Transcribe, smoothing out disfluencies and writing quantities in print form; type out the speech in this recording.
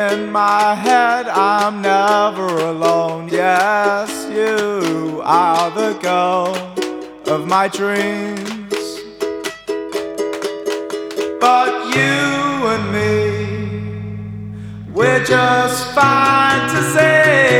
In my head, I'm never alone. Yes, you are the girl of my dreams. But you and me, we're just fantasy.